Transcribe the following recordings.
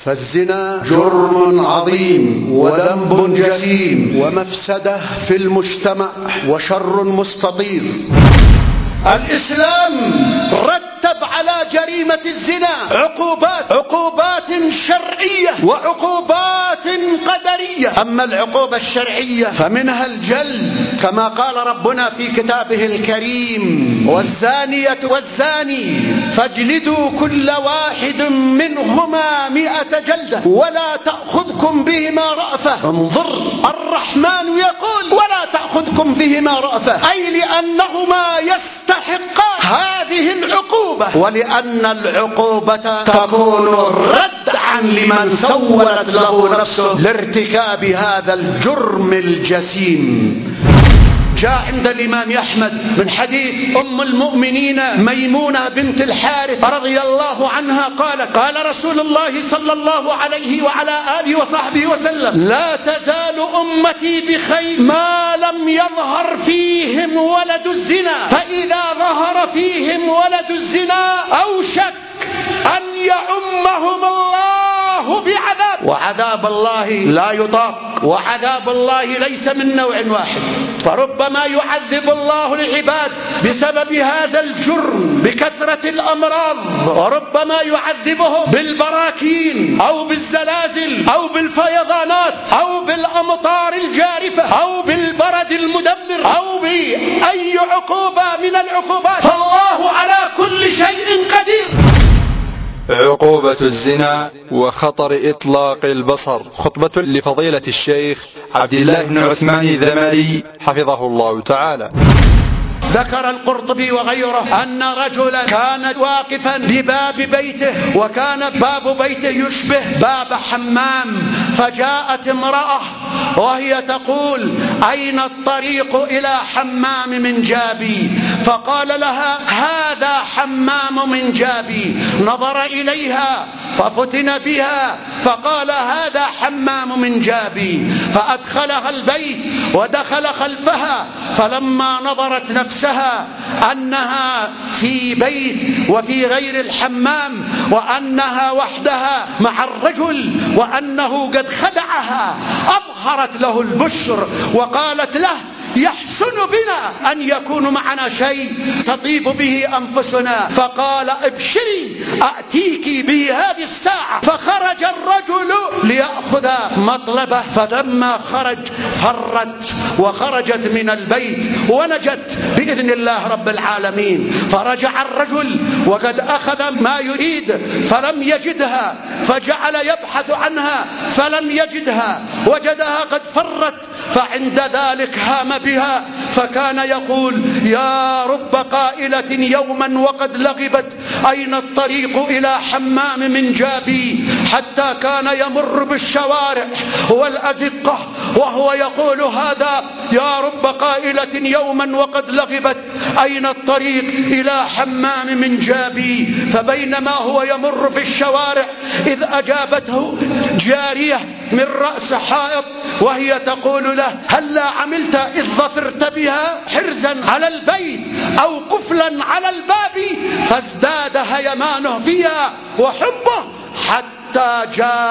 فالزنا جرم عظيم وذنب جسيم ومفسدة في المجتمع وشر مستطير. الإسلام رتب على جريمة الزنا عقوبات شرعية وعقوبات قدرية. أما العقوبة الشرعية فمنها الجلد كما قال ربنا في كتابه الكريم: والزانية والزاني فاجلدوا كل واحد منهما 100 جلدة ولا تأخذكم بهما رأفة. انظر، الرحمن يقول: ولا تأخذكم بهما رأفة، أي لأنهما يستحقان هذه العقوبة، ولأن العقوبة تكون ردعا لمن سولت له نفسه لارتكاب هذا الجرم الجسيم. جاء عند الإمام أحمد من حديث أم المؤمنين ميمونة بنت الحارث رضي الله عنها قال رسول الله صلى الله عليه وعلى آله وصحبه وسلم: لا تزال أمتي بخير ما لم يظهر فيهم ولد الزنا، فإذا ظهر فيهم ولد الزنا أوشك أن يعمهم الله بعذاب، وعذاب الله لا يطاق، وعذاب الله ليس من نوع واحد، فربما يعذب الله العباد بسبب هذا الجرم بكثرة الأمراض، وربما يعذبهم بالبراكين أو بالزلازل أو بالفيضانات أو بالأمطار الجارفة أو بالبرد المدمر أو بأي عقوبة من العقوبات، فالله على كل شيء قدير. عقوبة الزنا وخطر إطلاق البصر. خطبة لفضيلة الشيخ عبد الله بن عثمان ذمري حفظه الله تعالى. ذكر القرطبي وغيره أن رجلا كان واقفا بباب بيته، وكان باب بيته يشبه باب حمام، فجاءت امرأة وهي تقول: أين الطريق إلى حمام من جابي؟ فقال لها: هذا حمام من جابي. نظر إليها ففتن بها فقال: هذا حمام من جابي. فأدخلها البيت ودخل خلفها، فلما نظرت نفسها أنها في بيت وفي غير الحمام وأنها وحدها مع الرجل وأنه قد خدعها، أظهرت له البشر وقالت له: يحسن بنا أن يكون معنا شيء تطيب به أنفسنا. فقال: ابشري أأتيك به هذه الساعة. فخرج الرجل ليأخذ مطلبه، فلما خرج فرت وخرجت من البيت ونجت بإذن الله رب العالمين. فرجع الرجل وقد أخذ ما يريد فلم يجدها، فجعل يبحث عنها فلم يجدها، وجدها قد فرت، فعند ذلك هام بها، فكان يقول: يا رب قائلة يوما وقد لغبت، أين الطريق إلى حمام من جابي؟ حتى كان يمر بالشوارع والأزقة وهو يقول هذا: يا رب قائلة يوما وقد لغبت، أين الطريق إلى حمام من جابي؟ فبينما هو يمر في الشوارع إذ أجابته جارية من رأس حائط وهي تقول له: هلا عملت إذ ظفرت بها حرزا على البيت أو قفلا على الباب؟ فازداد هيمانه فيها وحبه حتى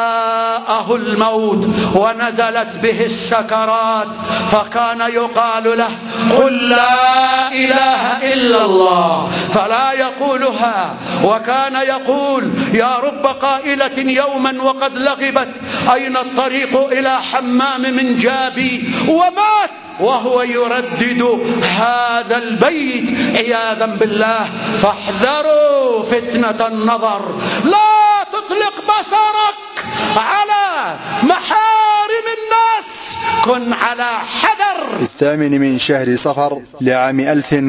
جاءه الموت ونزلت به السكرات، فكان يقال له: قل لا إله إلا الله، فلا يقولها، وكان يقول: يا رب قائلة يوما وقد لغبت، أين الطريق إلى حمام من جابي؟ ومات وهو يردد هذا البيت عياذا بالله. فاحذروا فتنة النظر، لا تطلق بصرك على محارم الناس، كن على حذر. 8 من شهر صفر لعام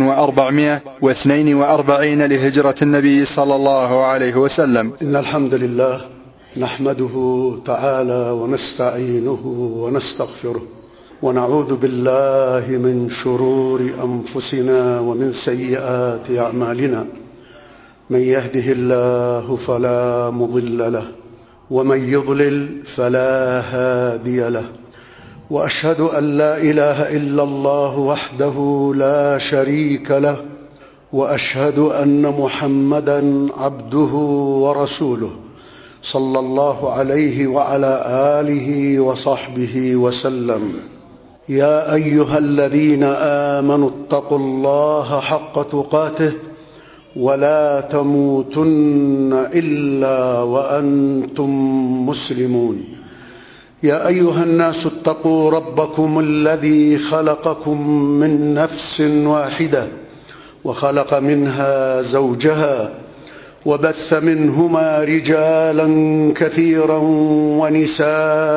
1442 لهجرة النبي صلى الله عليه وسلم. إن الحمد لله نحمده تعالى ونستعينه ونستغفره، ونعوذ بالله من شرور أنفسنا ومن سيئات أعمالنا. من يهده الله فلا مضل له، ومن يضلل فلا هادي له، وأشهد أن لا إله إلا الله وحده لا شريك له، وأشهد أن محمدا عبده ورسوله صلى الله عليه وعلى آله وصحبه وسلم. يا أيها الذين آمنوا اتقوا الله حق تقاته ولا تموتن إلا وأنتم مسلمون. يا أيها الناس اتقوا ربكم الذي خلقكم من نفس واحدة وخلق منها زوجها وبث منهما رجالا كثيرا ونساء،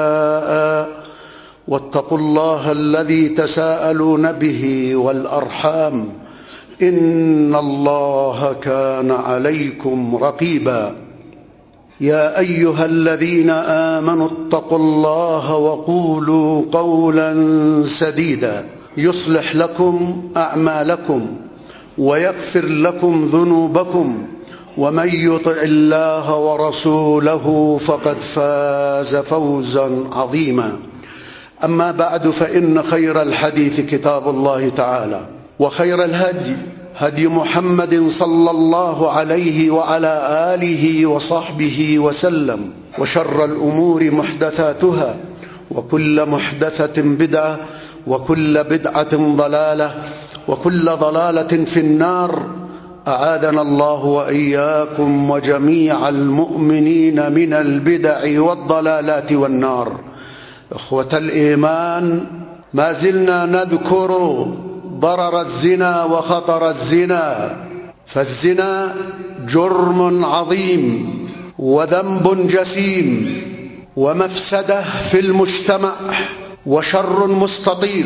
واتقوا الله الذي تساءلون به والأرحام إن الله كان عليكم رقيبا. يا أيها الذين آمنوا اتقوا الله وقولوا قولا سديدا يصلح لكم أعمالكم ويغفر لكم ذنوبكم، ومن يطع الله ورسوله فقد فاز فوزا عظيما. أما بعد، فإن خير الحديث كتاب الله تعالى، وخير الهدي هدي محمد صلى الله عليه وعلى آله وصحبه وسلم، وشر الأمور محدثاتها، وكل محدثة بدعة، وكل بدعة ضلالة، وكل ضلالة في النار. أعاذنا الله وإياكم وجميع المؤمنين من البدع والضلالات والنار. إخوة الإيمان، ما زلنا نذكر ضرر الزنا وخطر الزنا، فالزنا جرم عظيم وذنب جسيم ومفسدة في المجتمع وشر مستطير.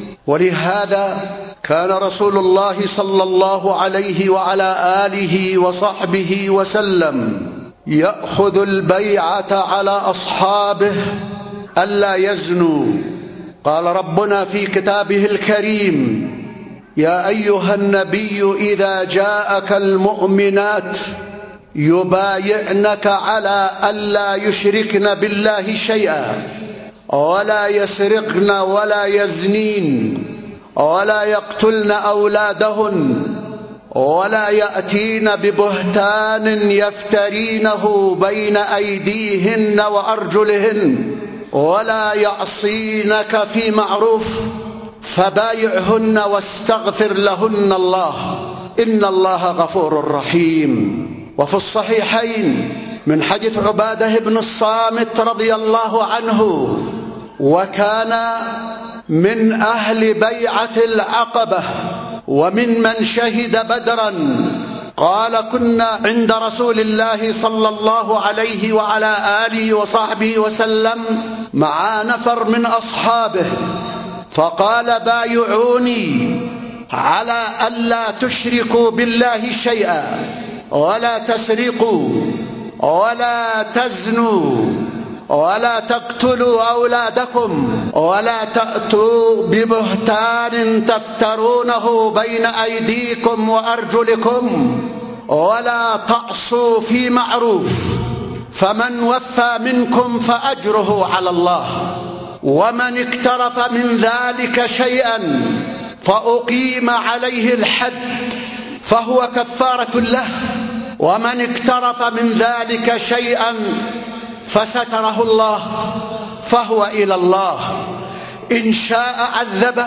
ولهذا كان رسول الله صلى الله عليه وعلى آله وصحبه وسلم يأخذ البيعة على أصحابه ألا يزنوا. قال ربنا في كتابه الكريم: يا أيها النبي إذا جاءك المؤمنات يبايعنك على ألا يشركن بالله شيئا ولا يسرقن ولا يزنين ولا يقتلن أولادهن ولا يأتين ببهتان يفترينه بين أيديهن وأرجلهن ولا يعصينك في معروف فبايعهن واستغفر لهن الله إن الله غفور رحيم. وفي الصحيحين من حديث عبادة بن الصامت رضي الله عنه، وكان من أهل بيعة العقبة ومن شهد بدرا، قال: كنا عند رسول الله صلى الله عليه وعلى آله وصحبه وسلم مع نفر من أصحابه، فقال: بايعوني على ألا تشركوا بالله شيئا ولا تسرقوا ولا تزنوا ولا تقتلوا أولادكم ولا تأتوا ببهتان تفترونه بين أيديكم وأرجلكم ولا تعصوا في معروف، فمن وفى منكم فأجره على الله، ومن اقترف من ذلك شيئا فأقيم عليه الحد فهو كفارة له، ومن اقترف من ذلك شيئا فستره الله فهو إلى الله، إن شاء عذبه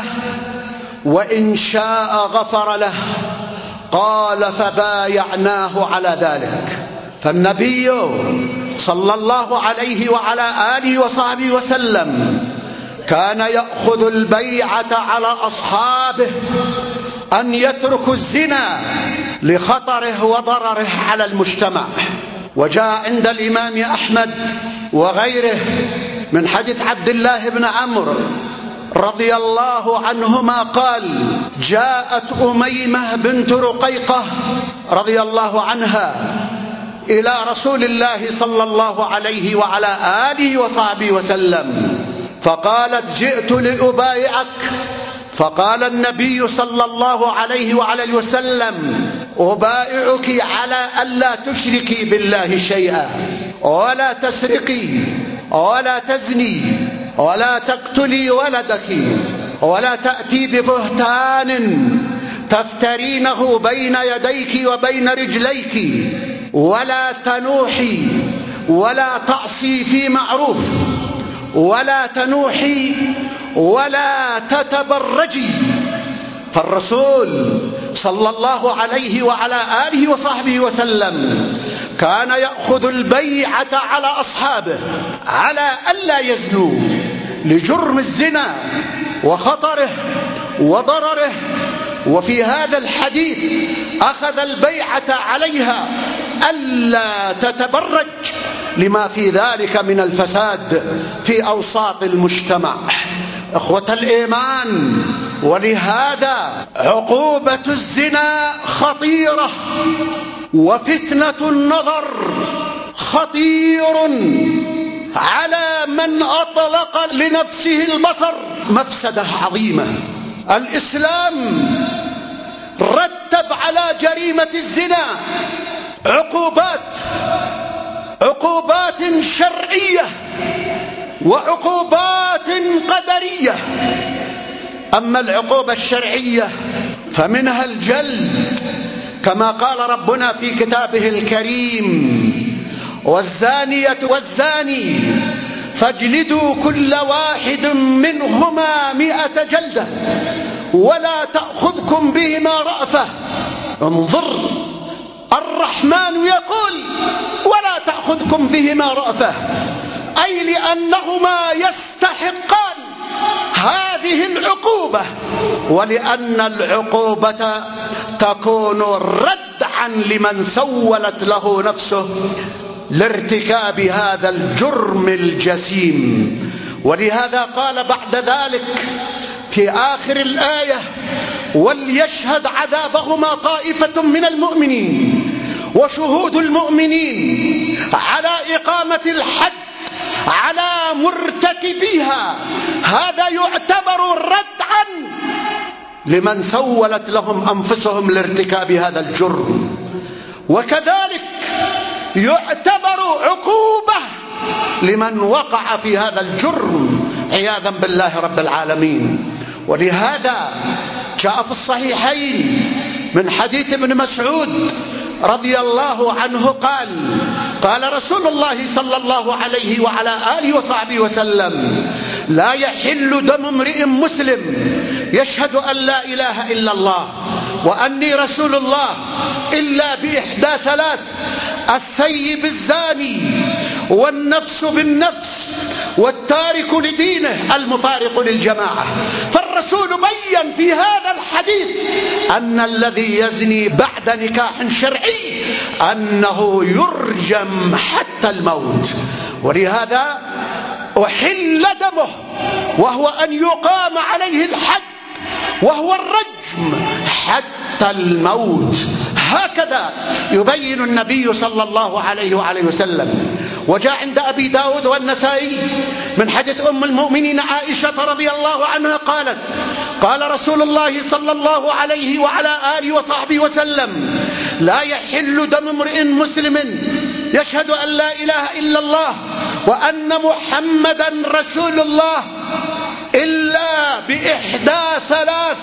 وإن شاء غفر له. قال: فبايعناه على ذلك. فالنبي صلى الله عليه وعلى آله وصحبه وسلم كان يأخذ البيعة على أصحابه أن يتركوا الزنا لخطره وضرره على المجتمع. وجاء عند الإمام أحمد وغيره من حديث عبد الله بن عمرو رضي الله عنهما قال: جاءت أميمة بنت رقيقة رضي الله عنها إلى رسول الله صلى الله عليه وعلى آله وصحبه وسلم فقالت: جئت لأبايعك. فقال النبي صلى الله عليه وعلى وسلم: أبايعك على ألا تشركي بالله شيئا ولا تسرقي ولا تزني ولا تقتلي ولدك ولا تأتي ببهتان تفترينه بين يديك وبين رجليك ولا تنوحي ولا تعصي في معروف ولا تنوحي ولا تتبرجي. فالرسول صلى الله عليه وعلى آله وصحبه وسلم كان يأخذ البيعة على أصحابه على ألا يزنوا لجرم الزنا وخطره وضرره. وفي هذا الحديث أخذ البيعة عليها ألا تتبرج لما في ذلك من الفساد في أوساط المجتمع. إخوة الإيمان، ولهذا عقوبة الزنا خطيرة، وفتنة النظر خطير على من أطلق لنفسه البصر، مفسدة عظيمة. الإسلام رتب على جريمة الزنا عقوبات شرعية وعقوبات قدرية. أما العقوبة الشرعية فمنها الجلد، كما قال ربنا في كتابه الكريم: والزانية والزاني فاجلدوا كل واحد منهما 100 جلدة ولا تأخذكم بهما رأفة. انظر، الرحمن يقول: ولا تأخذكم بهما رأفة، أي لأنهما يستحقان هذه العقوبة، ولأن العقوبة تكون ردعا لمن سولت له نفسه لارتكاب هذا الجرم الجسيم. ولهذا قال بعد ذلك في آخر الآية: وليشهد عذابهما طائفة من المؤمنين. وشهود المؤمنين على إقامة الحد على مرتكبيها هذا يعتبر ردعا لمن سولت لهم أنفسهم لارتكاب هذا الجرم، وكذلك يعتبر عقوبة لمن وقع في هذا الجرم عياذا بالله رب العالمين. ولهذا جاء في الصحيحين من حديث ابن مسعود رضي الله عنه قال رسول الله صلى الله عليه وعلى آله وصحبه وسلم: لا يحل دم امرئ مسلم يشهد أن لا إله إلا الله وأني رسول الله إلا بإحدى 3: الثيب الزاني، والنفس بالنفس، والتارك لدينه المفارق للجماعة. فالرسول بين في هذا الحديث أن الذي يزني بعد نكاح شرعي أنه يرجم حتى الموت. ولهذا أحل دمه، وهو أن يقام عليه الحد، وهو الرجم حتى الموت. هكذا يبين النبي صلى الله عليه وآله وسلم. وجاء عند أبي داود والنسائي من حديث أم المؤمنين عائشة رضي الله عنها قالت: قال رسول الله صلى الله عليه وعلى آله وصحبه وسلم: لا يحل دم امرئ مسلم يشهد أن لا إله إلا الله وأن محمدا رسول الله إلا بإحدى 3: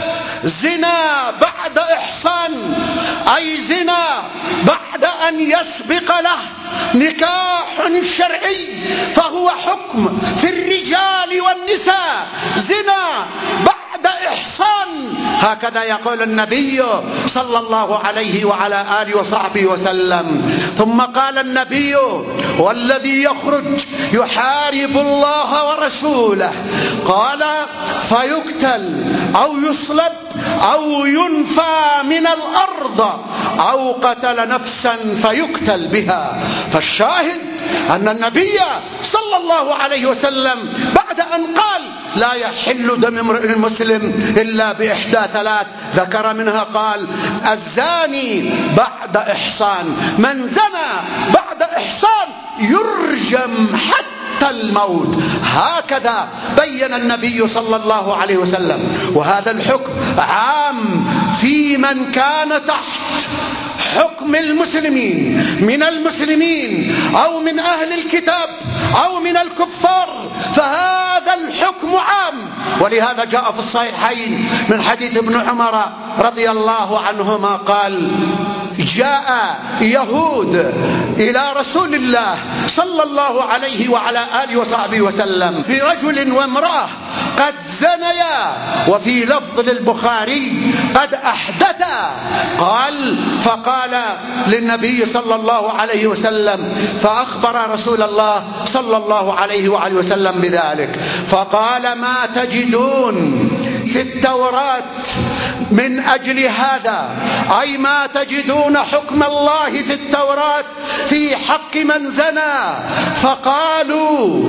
زنا بعد إحصان، أي زنا بعد أن يسبق له نكاح شرعي، فهو حكم في الرجال والنساء زنا بعد إحصان. هكذا يقول النبي صلى الله عليه وعلى آله وصحبه وسلم. ثم قال النبي: والذي يخرج يحارب الله ورسوله، قال: فيقتل أو يصلب أو ينفى من الأرض أو قتل نفسا فيقتل بها. فالشاهد أن النبي صلى الله عليه وسلم بعد أن قال: لا يحل دم امرئ مسلم إلا بإحدى 3، ذكر منها قال: الزاني بعد إحصان، من زنى بعد إحصان يرجم حتى الموت. هكذا بين النبي صلى الله عليه وسلم. وهذا الحكم عام في من كان تحت حكم المسلمين من المسلمين أو من أهل الكتاب أو من الكفار، فهذا الحكم عام. ولهذا جاء في الصحيحين من حديث ابن عمر رضي الله عنهما قال: جاء يهود إلى رسول الله صلى الله عليه وعلى آله وصحبه وسلم برجل وامرأة قد زنيا، وفي لفظ للبخاري قد أحدثا. فقال للنبي صلى الله عليه وسلم، فأخبر رسول الله صلى الله عليه وآله وسلم بذلك، فقال: ما تجدون في التوراة من أجل هذا؟ أي ما تجدون حكم الله في التوراة في حق من زنى؟ فقالوا: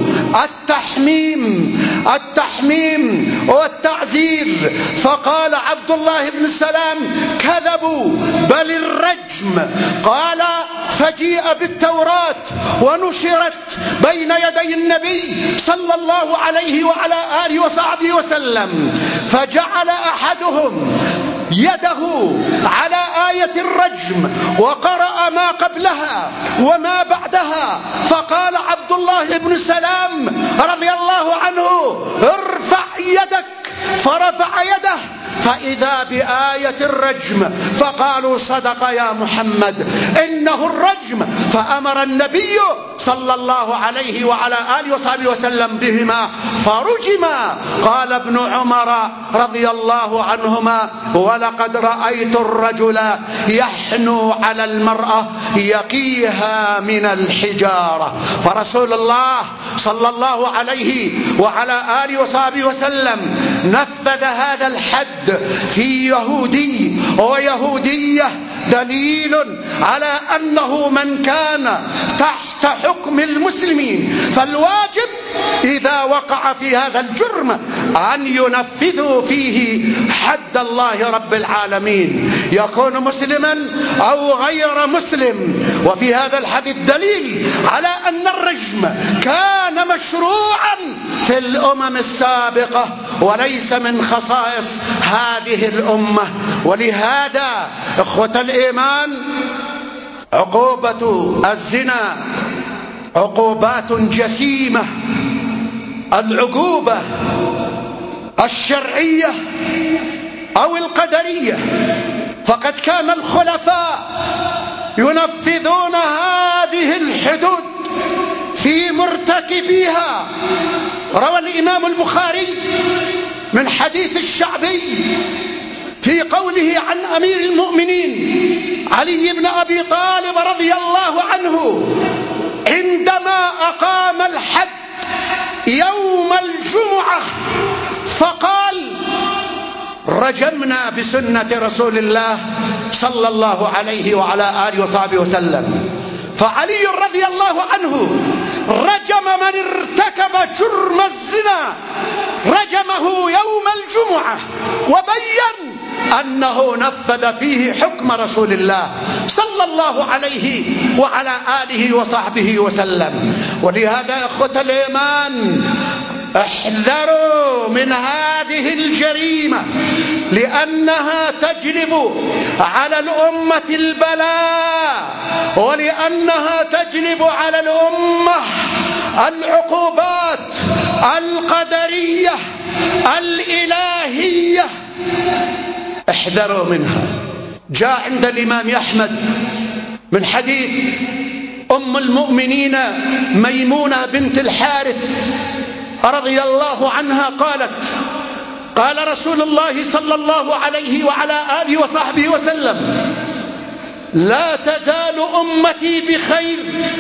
التحميم والتعزير. فقال عبد الله بن السلام: كذبوا، بل الرجم. قال: فجيء بالتوراة ونشرت بين يدي النبي صلى الله عليه وعلى آله وصحبه وسلم، فجعل أحدهم يده على آية الرجم وقرأ ما قبلها وما بعدها، فقال عبد الله بن سلام رضي الله عنه: ارفع يدك، فرفع يده فإذا بآية الرجم، فقالوا: صدق يا محمد، إنه الرجم. فأمر النبي صلى الله عليه وعلى آله وصحبه وسلم بهما فرجما. قال ابن عمر رضي الله عنهما: ولقد رأيت الرجل يحنو على المرأة يقيها من الحجارة. فرسول الله صلى الله عليه وعلى آله وصحبه وسلم نفذ هذا الحد في يهودي ويهودية، دليل على أنه من كان تحت حكم المسلمين فالواجب إذا وقع في هذا الجرم أن ينفذوا فيه حد الله رب العالمين، يكون مسلما أو غير مسلم. وفي هذا الحديث دليل على أن الرجم كان مشروعا في الأمم السابقة وليس من خصائص هذه الأمة. ولهذا إخوة الإيمان، عقوبة الزنا عقوبات جسيمة. العقوبة الشرعية أو القدرية، فقد كان الخلفاء ينفذون هذه الحدود في مرتكبيها. روى الإمام البخاري من حديث الشعبي في قوله عن أمير المؤمنين علي بن أبي طالب رضي الله عنه عندما أقام الحد يوم الجمعة فقال: رجمنا بسنة رسول الله صلى الله عليه وعلى آله وصحبه وسلم. فعلي رضي الله عنه رجم من ارتكب جرم الزنا، رجمه يوم الجمعة، وبين أنه نفذ فيه حكم رسول الله صلى الله عليه وعلى آله وصحبه وسلم. ولهذا إخوة الإيمان، احذروا من هذه الجريمة، لأنها تجلب على الأمة البلاء، ولأنها تجلب على الأمة العقوبات القدرية الإلهية. احذروا منها. جاء عند الإمام أحمد من حديث أم المؤمنين ميمونة بنت الحارث رضي الله عنها قالت: قال رسول الله صلى الله عليه وعلى آله وصحبه وسلم: لا تزال أمتي بخير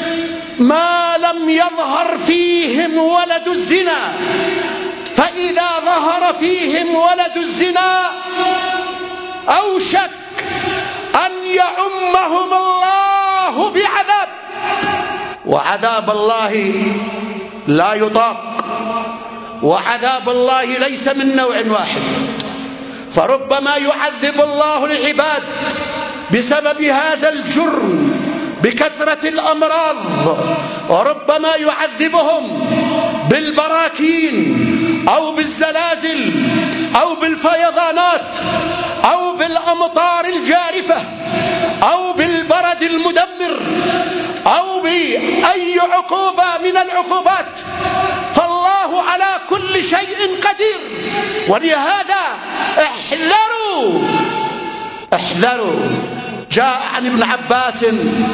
ما لم يظهر فيهم ولد الزنا، فإذا ظهر فيهم ولد الزنا أوشك أن يعمهم الله بعذاب، وعذاب الله لا يطاق، وعذاب الله ليس من نوع واحد، فربما يعذب الله العباد بسبب هذا الجرم بكثرة الأمراض، وربما يعذبهم بالبراكين أو بالزلازل أو بالفيضانات أو بالأمطار الجارفة أو بالبرد المدمر أو بأي عقوبة من العقوبات، فالله على كل شيء قدير. ولهذا احذروا. جاء عن ابن عباس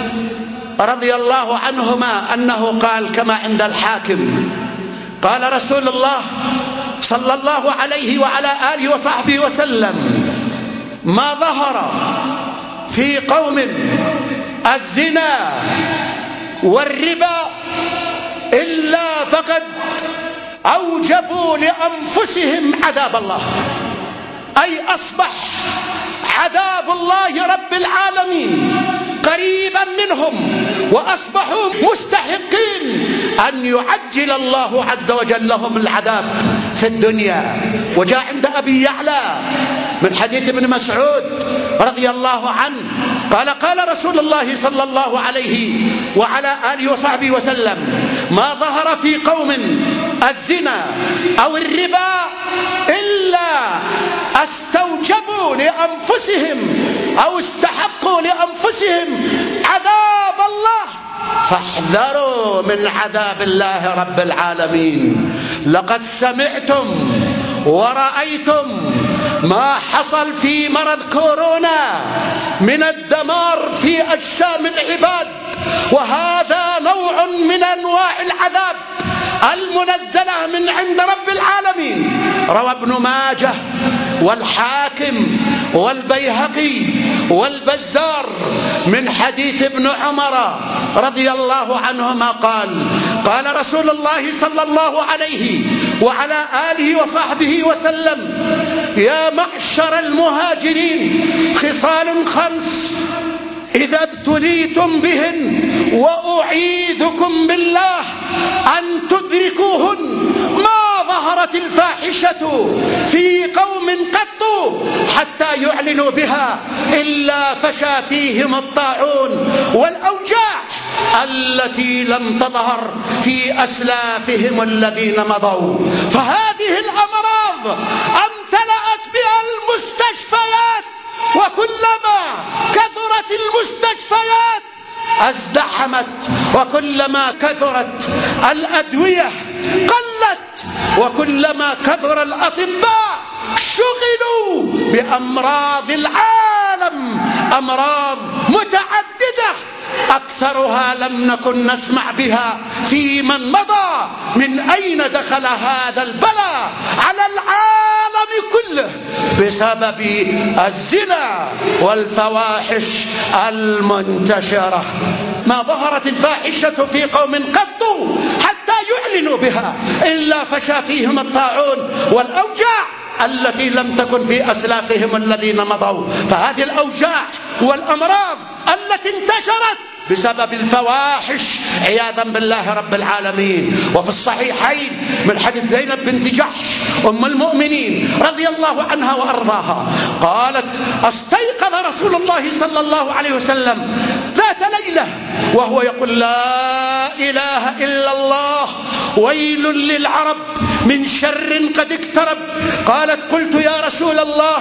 رضي الله عنهما أنه قال كما عند الحاكم قال رسول الله صلى الله عليه وعلى آله وصحبه وسلم: ما ظهر في قوم الزنا والربا إلا فقد أوجبوا لأنفسهم عذاب الله، أي أصبح عذاب الله رب العالمين قريبا منهم، وأصبحوا مستحقين أن يعجل الله عز وجل لهم العذاب في الدنيا. وجاء عند أبي يعلى من حديث ابن مسعود رضي الله عنه قال: قال رسول الله صلى الله عليه وعلى آله وصحبه وسلم: ما ظهر في قوم الزنا أو الربا إلا استوجبوا لأنفسهم أو استحقوا لأنفسهم عذاب الله، فاحذروا من عذاب الله رب العالمين. لقد سمعتم ورأيتم ما حصل في مرض كورونا من الدمار في أجسام العباد، وهذا نوع من أنواع العذاب المنزلة من عند رب العالمين. روى ابن ماجه والحاكم والبيهقي والبزار من حديث ابن عمر رضي الله عنهما قال: قال رسول الله صلى الله عليه وعلى آله وصحبه وسلم: يا معشر المهاجرين خصال 5 إذا ابتليتم بهن وأعيذكم بالله أن تدركوهن ما ظهرت الفاحشة في قوم قط حتى يعلنوا بها إلا فشى فيهم الطاعون والأوجاع التي لم تظهر في أسلافهم الذين مضوا. فهذه الأمراض امتلأت بها المستشفيات، وكلما كثرت المستشفيات ازدحمت، وكلما كثرت الأدوية قلت، وكلما كثر الأطباء شغلوا بأمراض العالم، أمراض متعددة أكثرها لم نكن نسمع بها في من مضى. من أين دخل هذا البلاء على العالم كله؟ بسبب الزنا والفواحش المنتشرة. ما ظهرت الفاحشة في قوم قط حتى يعلنوا بها إلا فشى فيهم الطاعون والأوجاع التي لم تكن في أسلافهم الذين مضوا. فهذه الأوجاع والأمراض التي انتشرت بسبب الفواحش عياذا بالله رب العالمين. وفي الصحيحين من حديث زينب بنت جحش أم المؤمنين رضي الله عنها وأرضاها قالت: استيقظ رسول الله صلى الله عليه وسلم ذات ليلة وهو يقول: لا إله إلا الله، ويل للعرب من شر قد اقترب. قالت: قلت يا رسول الله.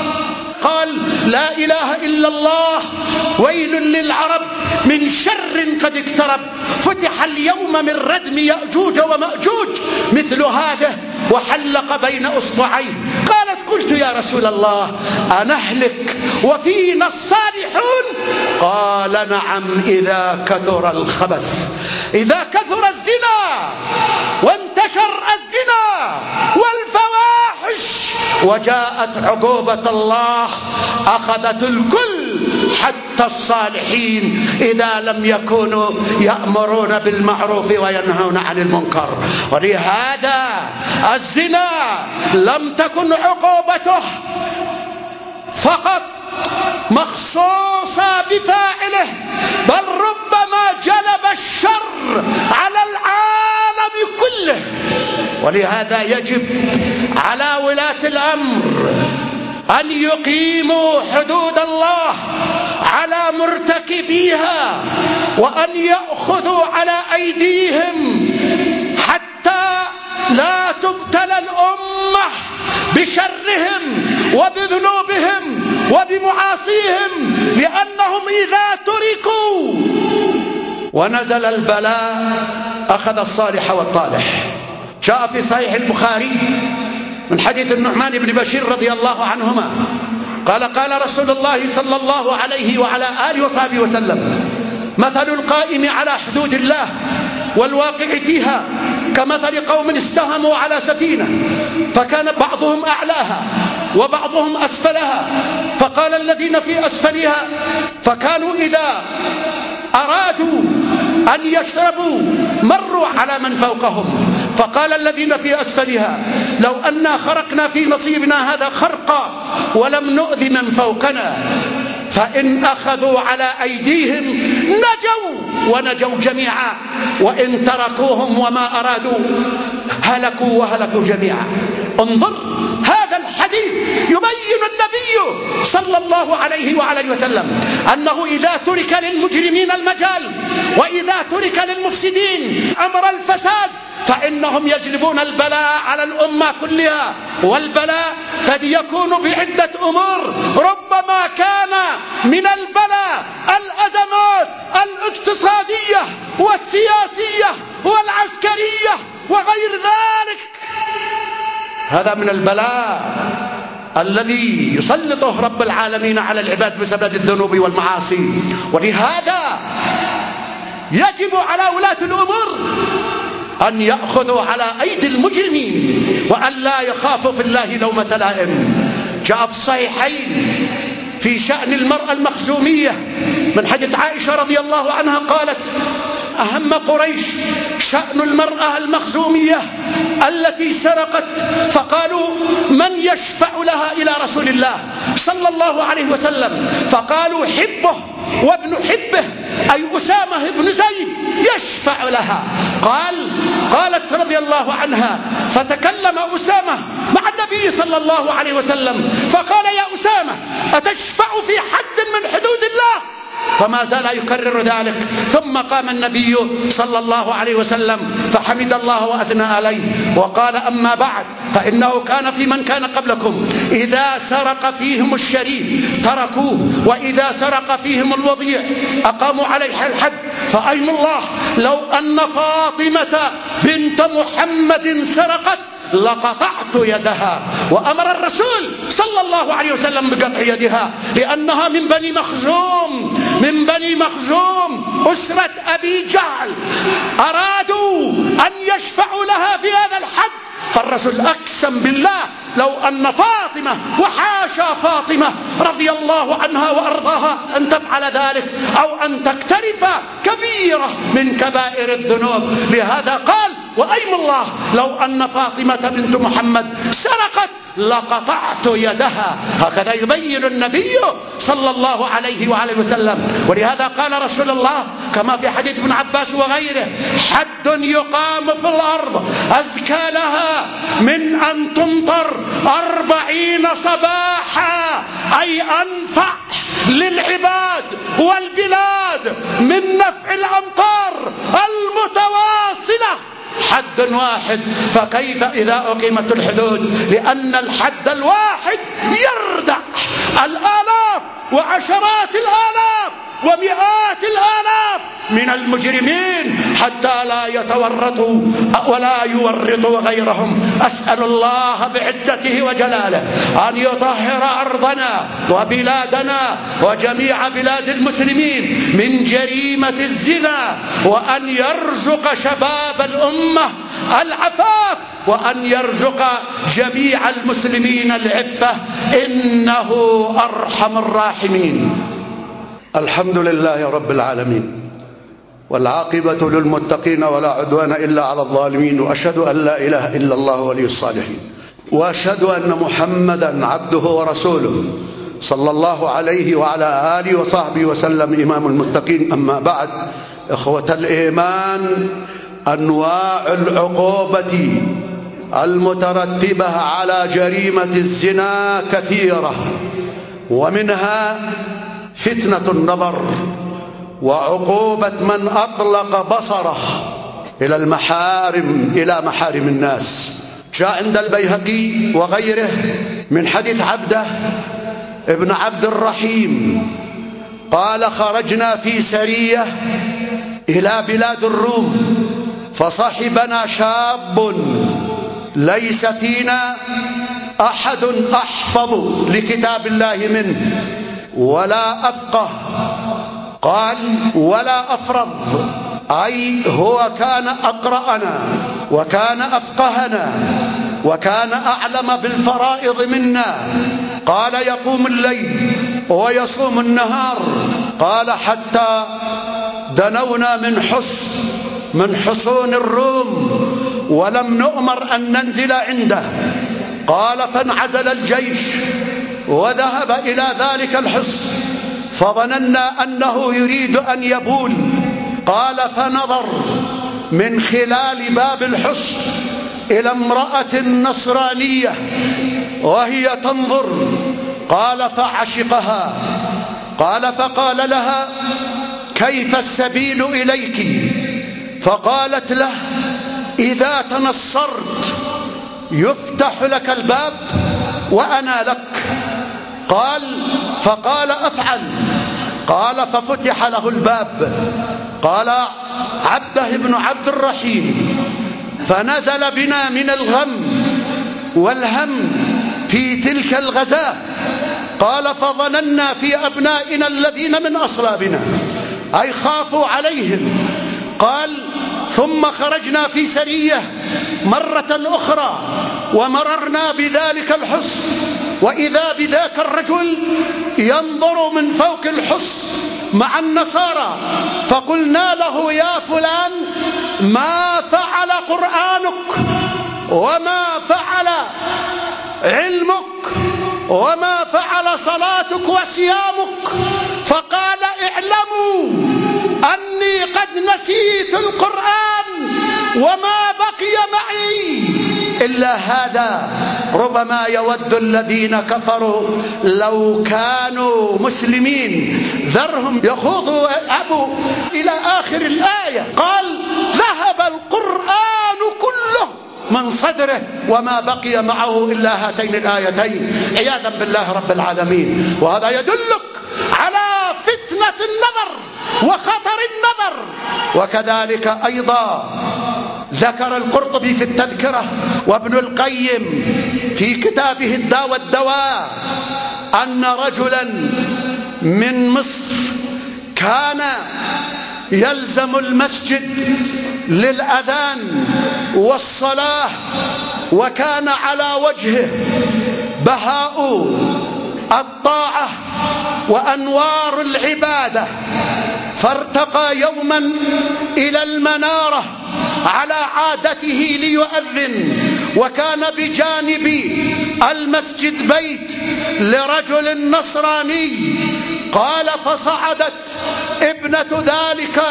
قال: لا إله إلا الله، ويل للعرب من شر قد اقترب. فتح اليوم من ردم يأجوج ومأجوج مثل هذا وحلق بين أصبعيه. قالت: قلت يا رسول الله أنهلك وفينا الصالحون؟ قال: نعم، إذا كثر الخبث، إذا كثر الزنا وانتشر الزنا والفواحش وجاءت عقوبة الله أخذت الكل حتى الصالحين إذا لم يكونوا يأمرون بالمعروف وينهون عن المنكر. ولهذا الزنا لم تكن عقوبته فقط مخصوصة بفاعله، بل ربما جلب الشر على العالم كله. ولهذا يجب على ولاة الأمر أن يقيموا حدود الله على مرتكبيها، وأن يأخذوا على أيديهم حتى لا تبتلى الأمة بشرهم وبذنوبهم وبمعاصيهم، لأنهم إذا تركوا ونزل البلاء أخذ الصالح والطالح. جاء في صحيح البخاري من حديث النعمان بن بشير رضي الله عنهما قال رسول الله صلى الله عليه وعلى آله وصحبه وسلم: مثل القائم على حدود الله والواقع فيها كمثل قوم استهموا على سفينة فكان بعضهم أعلاها وبعضهم أسفلها، فقال الذين في أسفلها فكانوا إذا أرادوا أن يشربوا مروا على من فوقهم، فقال الذين في أسفلها: لو أننا خرقنا في نصيبنا هذا خرقا ولم نؤذ من فوقنا، فإن أخذوا على أيديهم نجوا ونجوا جميعا، وإن تركوهم وما أرادوا هلكوا وهلكوا جميعا. انظر هذا الحديث يبين النبي صلى الله عليه وعلى وسلم أنه إذا ترك للمجرمين المجال وإذا ترك للمفسدين أمر الفساد فإنهم يجلبون البلاء على الأمة كلها، والبلاء قد يكون بعدة أمور، ربما كان من البلاء الأزمات الاقتصادية والسياسية والعسكرية وغير ذلك. هذا من البلاء الذي يسلطه رب العالمين على العباد بسبب الذنوب والمعاصي، ولهذا يجب على ولاة الأمور أن يأخذوا على أيدي المجرمين وأن لا يخافوا في الله لومة لائم. جاء في الصحيحين في شأن المرأة المخزومية من حديث عائشة رضي الله عنها قالت: أهم قريش شأن المرأة المخزومية التي سرقت، فقالوا: من يشفع لها إلى رسول الله صلى الله عليه وسلم؟ فقالوا: حبه وابن حبه أي أسامة بن زيد يشفع لها. قالت رضي الله عنها: فتكلم أسامة مع النبي صلى الله عليه وسلم فقال: يا أسامة أتشفع في حد من حدود الله؟ فما زال يكرر ذلك، ثم قام النبي صلى الله عليه وسلم فحمد الله وأثنى عليه وقال: أما بعد، فإنه كان في من كان قبلكم إذا سرق فيهم الشريف تركوه، وإذا سرق فيهم الوضيع أقاموا عليه الحد. فأيم الله لو أن فاطمة بنت محمد سرقت لقطعت يدها، وأمر الرسول صلى الله عليه وسلم بقطع يدها لأنها من بني مخزوم أسرة أبي جهل، أرادوا أن يشفعوا لها في هذا الحد، فالرسول أقسم بالله لو أن فاطمة، وحاشا فاطمة رضي الله عنها وأرضاها أن تفعل ذلك أو أن تقترف كبيرة من كبائر الذنوب. لهذا قال: وأيم الله لو أن فاطمة بنت محمد سرقت لقطعت يدها. هكذا يبين النبي صلى الله عليه وعلى وسلم. ولهذا قال رسول الله كما في حديث ابن عباس وغيره: حد يقام في الأرض أزكى لها من أن تمطر 40 صباحا، أي أنفع للعباد والبلاد من نفع الأمطار المتواصلة حد واحد، فكيف إذا أقيمت الحدود؟ لأن الحد الواحد يردع الآلاف وعشرات الآلاف ومئات الآلاف من المجرمين حتى لا يتورطوا ولا يورطوا غيرهم. أسأل الله بعزته وجلاله أن يطهر أرضنا وبلادنا وجميع بلاد المسلمين من جريمة الزنا، وأن يرزق شباب الأمة العفاف، وأن يرزق جميع المسلمين العفة، إنه أرحم الراحمين. الحمد لله رب العالمين، والعاقبة للمتقين ولا عدوان إلا على الظالمين، وأشهد أن لا إله إلا الله ولي الصالحين، وأشهد أن محمدا عبده ورسوله صلى الله عليه وعلى آله وصحبه وسلم إمام المتقين. أما بعد، إخوة الإيمان، أنواع العقوبة المترتبة على جريمة الزنا كثيرة، ومنها فتنة النظر، وعقوبة من أطلق بصره إلى محارم الناس. جاء عند البيهقي وغيره من حديث عبده ابن عبد الرحيم قال: خرجنا في سرية إلى بلاد الروم، فصحبنا شاب ليس فينا أحد أحفظ لكتاب الله منه ولا أفقه. قال ولا أفرض، أي هو كان أقرأنا وكان أفقهنا وكان أعلم بالفرائض منا. قال يقوم الليل ويصوم النهار. قال حتى دنونا من حصون الروم ولم نؤمر أن ننزل عنده. قال فانعزل الجيش وذهب إلى ذلك الحصن، فظننا أنه يريد أن يبول. قال فنظر من خلال باب الحصن إلى امرأة نصرانية وهي تنظر. قال فعشقها. قال فقال لها كيف السبيل إليك؟ فقالت له إذا تنصرت يفتح لك الباب وأنا لك. فقال أفعل. قال ففتح له الباب. قال عبده بن عبد الرحيم فنزل بنا من الغم والهم في تلك الغزاة. قال فظننا في أبنائنا الذين من أصلابنا، أي خافوا عليهم. قال ثم خرجنا في سرية مرة أخرى ومررنا بذلك الحصن، وإذا بذاك الرجل ينظر من فوق الحصن مع النصارى. فقلنا له يا فلان ما فعل قرآنك وما فعل علمك وما فعل صلاتك وصيامك؟ فقال اعلموا أني قد نسيت القرآن وما بقي معي إلا هذا. ربما يود الذين كفروا لو كانوا مسلمين ذرهم يخوضوا ويلعبوا إلى آخر الآية. قال ذهب القرآن كله من صدره وما بقي معه إلا هاتين الآيتين عياذا بالله رب العالمين. وهذا يدلك على فتنة النظر وخطر النظر. وكذلك أيضا ذكر القرطبي في التذكرة وابن القيم في كتابه الداء والدواء أن رجلا من مصر كان يلزم المسجد للأذان والصلاة، وكان على وجهه بهاء الطاعة وأنوار العبادة. فارتقى يوما إلى المنارة على عادته ليؤذن، وكان بجانب المسجد بيت لرجل نصراني. قال فصعدت ابنة ذلك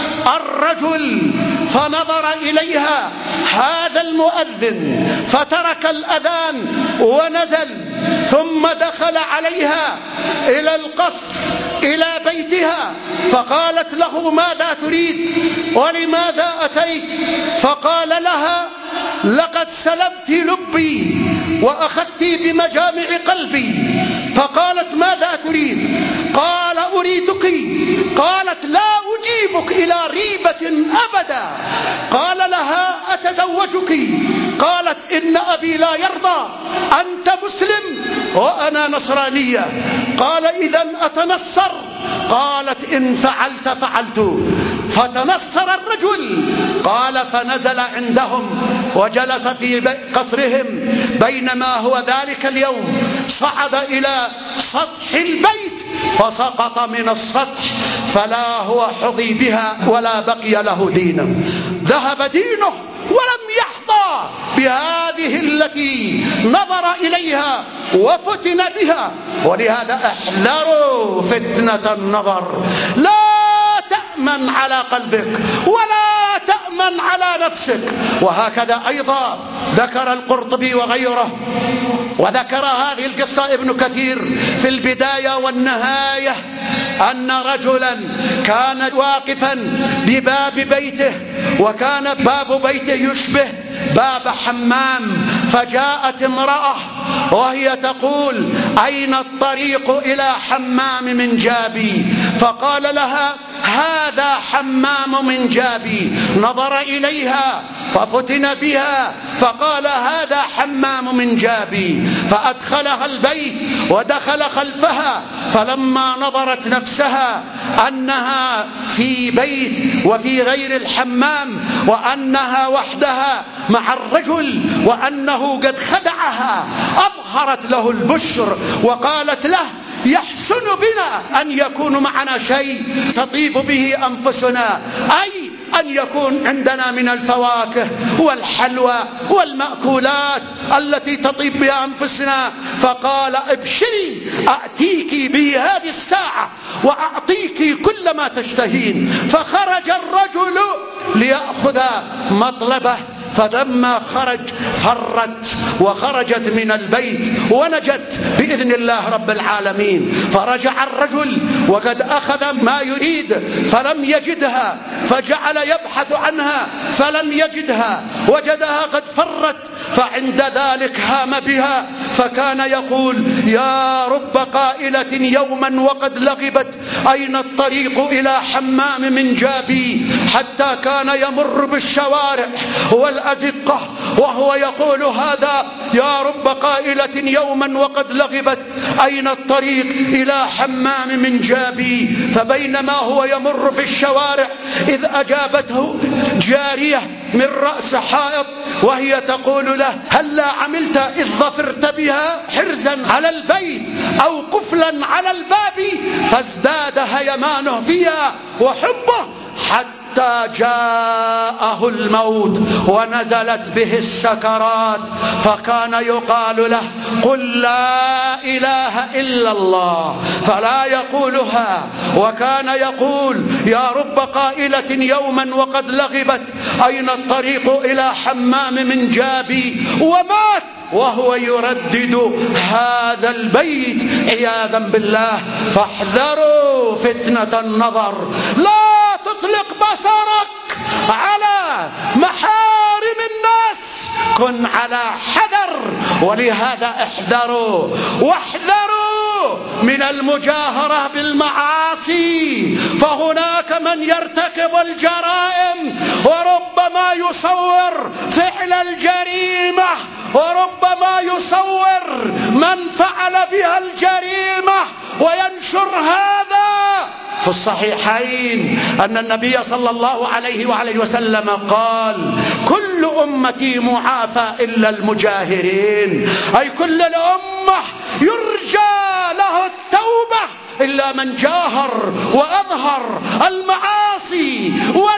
الرجل فنظر إليها هذا المؤذن فترك الأذان ونزل، ثم دخل عليها إلى القصر إلى بيتها. فقالت له ماذا تريد ولماذا أتيت؟ فقال لها لقد سلبت لبي وأخذت بمجامع قلبي. فقالت ماذا تريد؟ قال أريدك. قالت لا أجيبك إلى ريبة أبدا. قال لها أتزوجك؟ قالت إن أبي لا يرضى، أنت مسلم وأنا نصرانية. قال إذن أتنصر؟ قالت إن فعلت فعلت. فتنصر الرجل. قال فنزل عندهم وجلس في قصرهم. بينما هو ذلك اليوم صعد إلى سطح البيت فسقط من السطح، فلا هو حظي بها ولا بقي له دينه. ذهب دينه ولم يحظى بهذه التي نظر إليها وفتن بها. ولهذا احذروا فتنة النظر، لا تأمن على قلبك ولا تأمن على نفسك. وهكذا أيضا ذكر القرطبي وغيره، وذكر هذه القصة ابن كثير في البداية والنهاية، أن رجلا كان واقفا بباب بيته، وكان باب بيته يشبه باب حمام، فجاءت امرأة وهي تقول: أين الطريق إلى حمام من جابي؟ فقال لها: هذا حمام من جابي. نظر إليها ففتن بها فقال: هذا حمام من جابي. فأدخلها البيت ودخل خلفها، فلما نظرت نفسها أنها في بيت وفي غير الحمام، وأنها وحدها مع الرجل، وأنه قد خدعها، أظهرت له البشر وقالت له: يحسن بنا أن يكون معنا شيء تطيب به أنفسنا، أي أن يكون عندنا من الفواكه والحلوى والمأكولات التي تطيب بها أنفسنا. فقال: ابشري، أأتيك به هذه الساعة وأعطيك كل ما تشتهين. فخرج الرجل ليأخذ مطلبه، فلما خرج فرت وخرجت من البيت ونجت بإذن الله رب العالمين. فرجع الرجل وقد أخذ ما يريد فلم يجدها، فجعل يبحث عنها فلم يجدها، وجدها قد فرت، فعند ذلك هام بها، فكان يقول: يا رب قائلة يوما وقد لغبت، أين الطريق إلى حمام من جابي؟ حتى كان يمر بالشوارع والأزقة وهو يقول هذا: يا رب قائلة يوما وقد لغبت، أين الطريق إلى حمام من جابي؟ فبينما هو يمر في الشوارع إذ أجابته جارية من رأس حائط وهي تقول له: هلا عملت إذ ظفرت بها حرزا على البيت أو قفلا على الباب؟ فازداد هيمانه فيها وحبه حتى جاءه الموت ونزلت به السكرات، فكان يقال له: قل لا إله إلا الله، فلا يقولها. وكان يقول: يا رب قائلة يوما وقد لغبت، أين الطريق إلى حمام من جابي؟ ومات وهو يردد هذا البيت عياذا بالله. فاحذروا فتنة النظر، لا تطلق بصرك على محارم الناس، كن على حذر. ولهذا احذروا واحذروا من المجاهرة بالمعاصي، فهناك من يرتكب الجرائم وربما يصور فعل الجريمة، وربما يصور من فعل بها الجريمة وينشر هذا. في الصحيحين أن النبي صلى الله عليه وآله وسلم قال: كل أمتي معافى إلا المجاهرين، أي كل الأمة يرجى له التوبة إلا من جاهر وأظهر المعاصي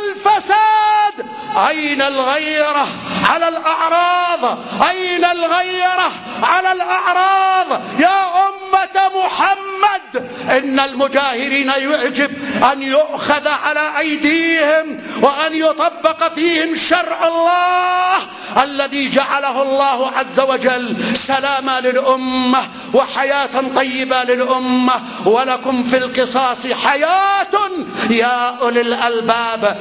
والفساد. أين الغيرة على الأعراض؟ أين الغيرة على الأعراض يا أمة محمد؟ إن المجاهرين يعجب أن يؤخذ على أيديهم وأن يطبق فيهم شرع الله الذي جعله الله عز وجل سلاما للأمة وحياة طيبة للأمة. ولكم في القصاص حياة يا أولي الألباب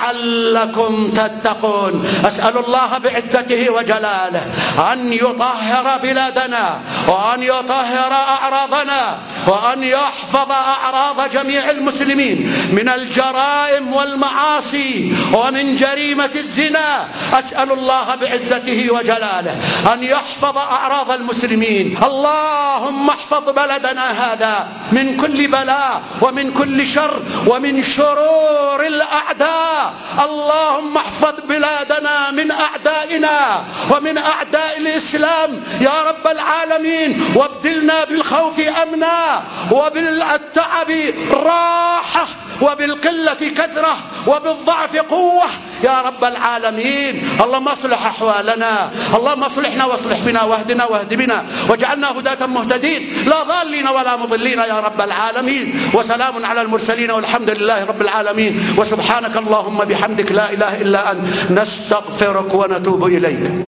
لعلكم تتقون. أسأل الله بعزته وجلاله أن يطهر بلادنا وأن يطهر أعراضنا وأن يحفظ أعراض جميع المسلمين من الجرائم والمعاصي ومن جريمة الزنا. أسأل الله بعزته وجلاله أن يحفظ أعراض المسلمين. اللهم احفظ بلدنا هذا من كل بلاء ومن كل شر ومن شرور الأعداء. اللهم احفظ بلادنا من أعدائنا ومن أعداء الإسلام يا رب العالمين، وابدلنا بالخوف أمنا وبالتعب راحة وبالقلة كثرة وبالضعف قوة يا رب العالمين. اللهم اصلح أحوالنا، اللهم اصلحنا واصلح بنا واهدنا واهد بنا واجعلنا هداة مهتدين لا ضالين ولا مضلين يا رب العالمين. وسلام على المرسلين والحمد لله رب العالمين. وسبحانك اللهم بحمدك لا إله إلا أنت نستغفرك ونتوب إليك.